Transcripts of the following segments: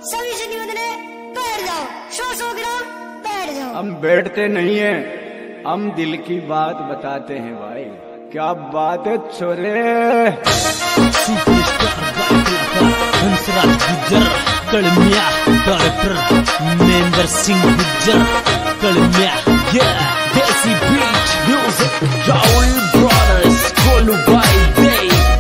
सभी सुनी बंदने बैठ जाओ, 100 ग्राम बैठ जाओ। हम बैठते नहीं है, हम दिल की बात बताते हैं भाई। क्या बात है छोरे। हंसराज गुज्जर कलमिया डायरेक्टर महेंद्र सिंह गुज्जर कलमिया देसी बीच म्यूजिक राहुल ब्रदर्स कोलू बाई दे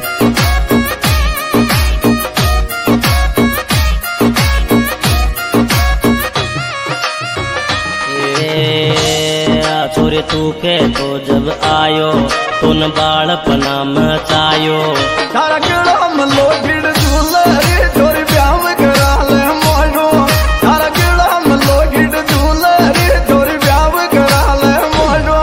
छोरे तू के तो जब आयो तुन बालपना मचायो तारा गिड़ा मलो गिड़ झूलरी छोरी ब्याह करा ले मोरो। तारा गिड़ा मलो गिड़ झूलरी छोरी ब्याह करा ले मोरो।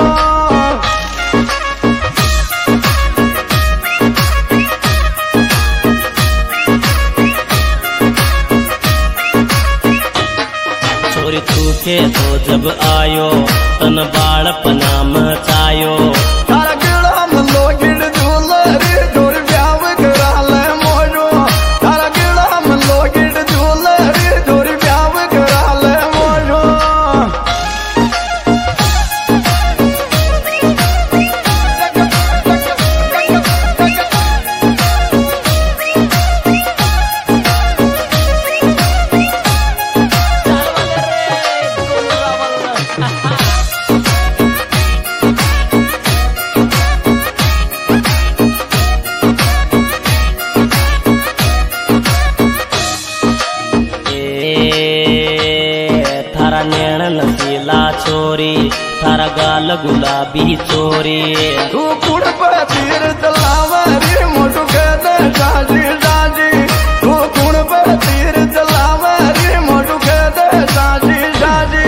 छोरी तू के तो जब आयो तन बालपना मचायो तारा गिड़ा मलो गिड़ झूलरी छोरी ब्याह करा ले मोरो। तारा गिड़ा मलो गिड़ झूलरी छोरी ब्याह करा ले मोरो। थारा नैन नसीला छोरी थारा गाल गुलाबी चोरी तू कुड़ पे तीर चलावा रे मोटू कहते साजी साजी। तू कुड़ पे तीर चलावा रे मोटू कहते साजी साजी।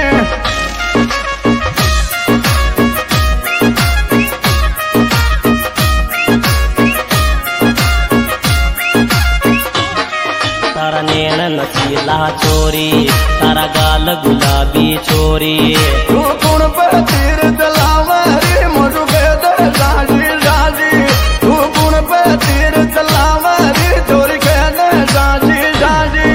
तारा नैन नसीला छोरी तारा गाल गुलाबी छोरी तू कुड़ पे तीर चलावा रे मोटू कहते साजी साजी। तू कुड़ पे तीर चलावा रे चोरी कहते साजी साजी।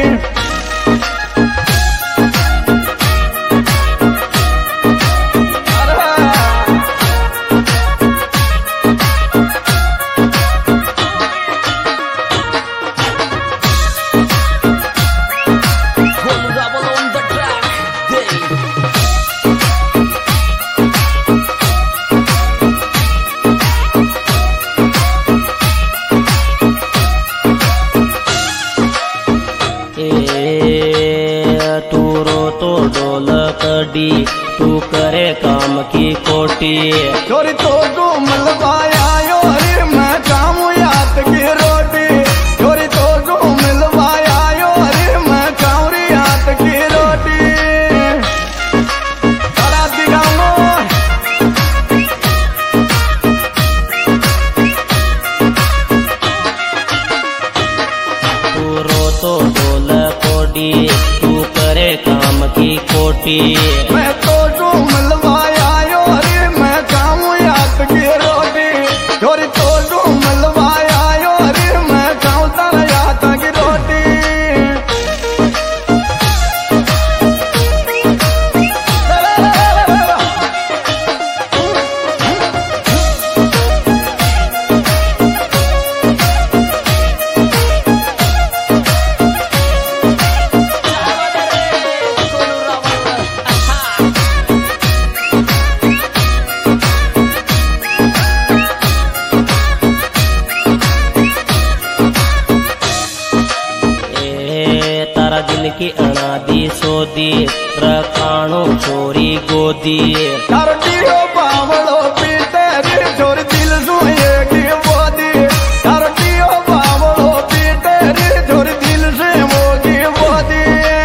तू रो तो डोल कडी तू करे काम की कोटी चोरी तो तू मिलवाया रे मैं खाऊं याद की रोटी। चोरी तो तू मिलवाया रे मैं खाऊं रे याद की रोटी। तारा दिखाऊं तू रो तो डोल कोडी तू करे काम की कोटी मैं तो तू मिलवाया रे मैं खाऊं याद की रोटी। चोरी तो तू मिलवाया रे मैं खाऊं तारा याद की रोटी। तारा दिल की अनादी सोदी रकाणो छोरी गोदी तारटियो बावलो पीते रे छोरी दिल सुए की बोदी। तारटियो बावलो पीते रे छोरी दिल से मोगी बोदी।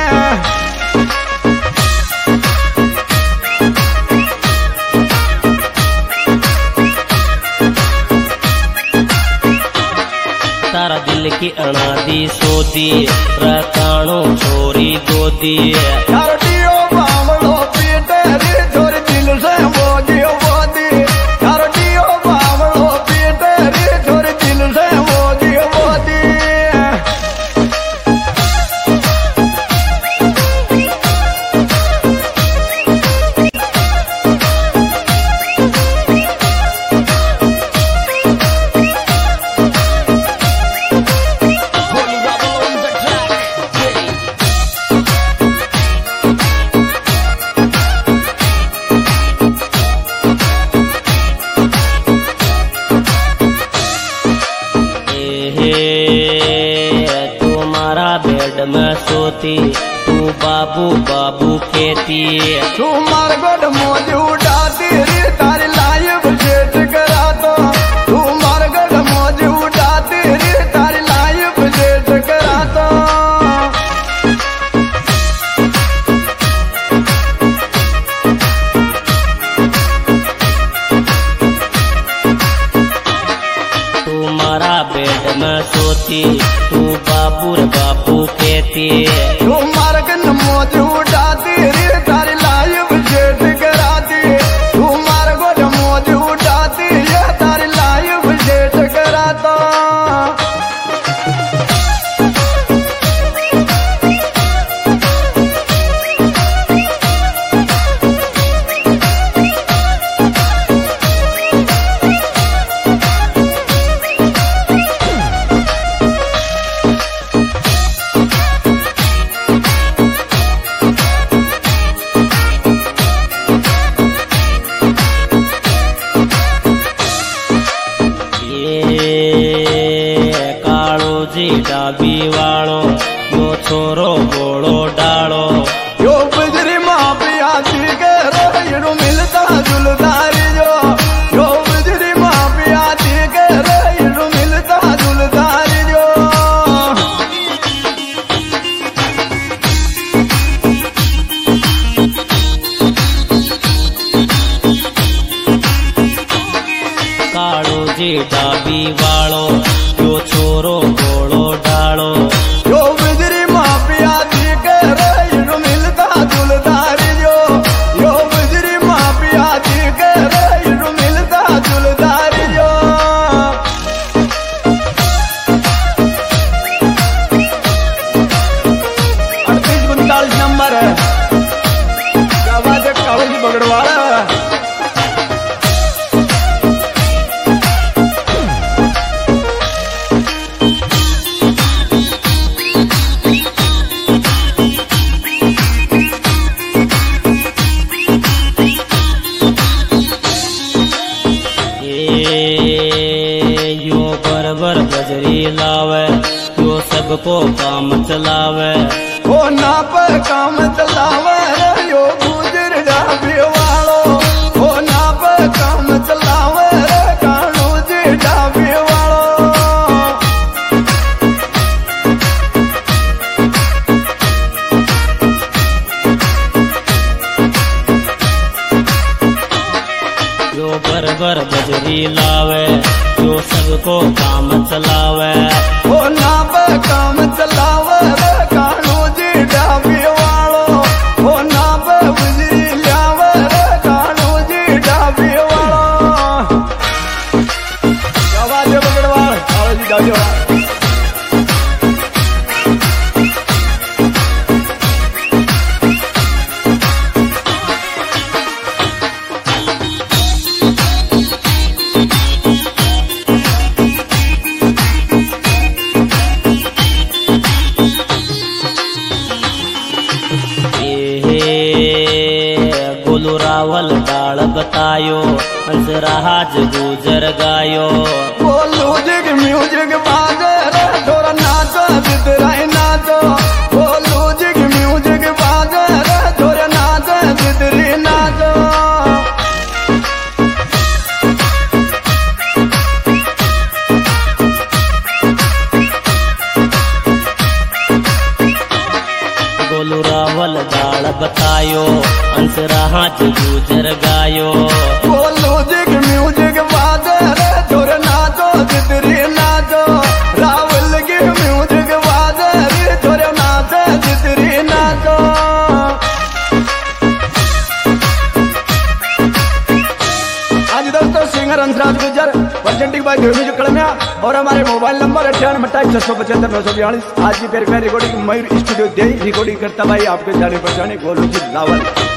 तारा दिल की अनादी सोदी रकाणो छोरी गोदी तारटियो बावलो पीते रे छोरी दिल से मोगी बोदी। तारटियो बावलो पीते रे छोरी दिल से मोगी बोदी। में सोती तू बाबू बाबू कहती। तू मार गोड मौज उड़ाती रे तारी लाइव सेट करा दो। तू मार गोड मौज उड़ाती रे तारी लाइव सेट करा दो। तुम्हारा बेड में सोती तू बाबू रे बाबू कहती। तू मार गन मौज उड़ाती रे तारी लाइव सेट कराती। तू मार गोड मौज उड़ाती ये तारी लाइव सेट कराता। डाबी वालो यो छोरो बोलो डालो। यो बिजली माफिया जी के रेड़ू मिलता जुलदारी जो। यो बिजली माफिया जी के रेड़ू मिलता जुलदारी जो। कालो जी डाबी वालो यो छोरो बोलो डालो। यो बिजली माफिया जी के रेड़ू मिलता जुलदारी जो। यो बिजली माफिया जी के रेड़ू मिलता जुलदारी जो। 3839 नंबर है। क्या बात है, कावल की बगड़वाड़ा है। यो बरबर बजरी लावे यो सबको काम चलावे। ओ ना पर काम चलावे यो गुजर डाबी वालो। ओ ना पर काम चलावे कानू जी डाबी वालो। यो बरबर बजरी लावे यो सबको काम चलावे। ओ ना पर काम चलावे कानू जी डाबी वालो। ओ ना पर बिजली लावे कानू जी डाबी वालो। क्या बात है बगड़वाड़, कानू जी डाबी वालो। गोलू रावल डाल बतायो हंसराज गुजर गायो। बोलू जिग म्यूजिक बाजे रे थोड़ा नाचो जितराई नाचो। बोलू जिग म्यूजिक बाजे रे थोड़ा नाचो जितरी नाचो। गोलू रावल डाल बतायो हंसराज गुजर गायो। बोलू जिग म्यूजिक बाजे रे थोड़ा नाचो जितरी नाचो। रावल की म्यूजिक बाजे रे थोड़ा नाचो जितरी नाचो। आज दोस्तों सिंगर हंसराज गुजर प्रेजेंटिंग बाय म्यूजिक कलमिया और हमारे मोबाइल नंबर 9828657642। आज की पेर रिकॉर्डिंग मयूर स्टूडियो दे रिकॉर्डिंग करता भाई आपके जाने पहचाने गोलू जी लावल।